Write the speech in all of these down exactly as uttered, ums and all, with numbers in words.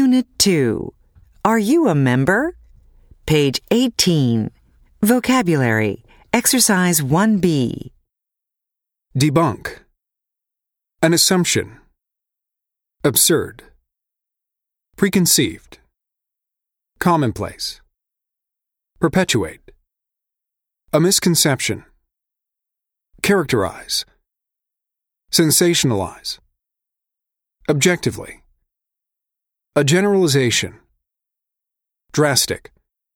Unit two. Are you a member? Page eighteen. Vocabulary. Exercise one B. Debunk. An assumption. Absurd. Preconceived. Commonplace. Perpetuate. A misconception. Characterize. Sensationalize. Objectively. A generalization. Drastic.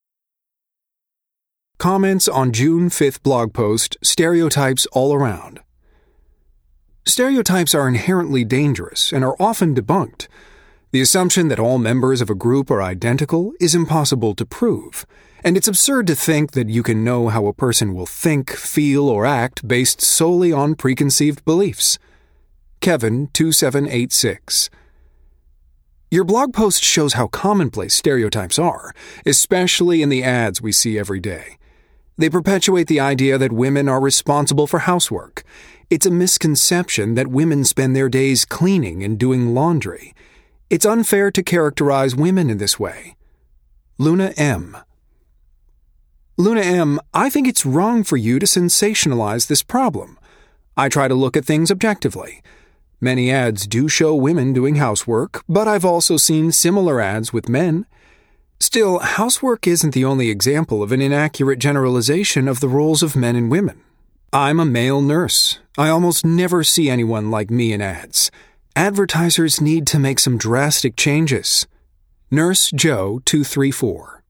Comments on June fifth blog post, Stereotypes All Around. Stereotypes are inherently dangerous and are often debunked. The assumption that all members of a group are identical is impossible to prove, and it's absurd to think that you can know how a person will think, feel, or act based solely on preconceived beliefs. Kevin two seven eight six. Your blog post shows how commonplace stereotypes are, especially in the ads we see every day. They perpetuate the idea that women are responsible for housework. It's a misconception that women spend their days cleaning and doing laundry. It's unfair to characterize women in this way. Luna M. Luna M., I think it's wrong for you to sensationalize this problem. I try to look at things objectively. Many ads do show women doing housework, but I've also seen similar ads with men. Still, housework isn't the only example of an inaccurate generalization of the roles of men and women. I'm a male nurse. I almost never see anyone like me in ads. Advertisers need to make some drastic changes. Nurse Joe two three four.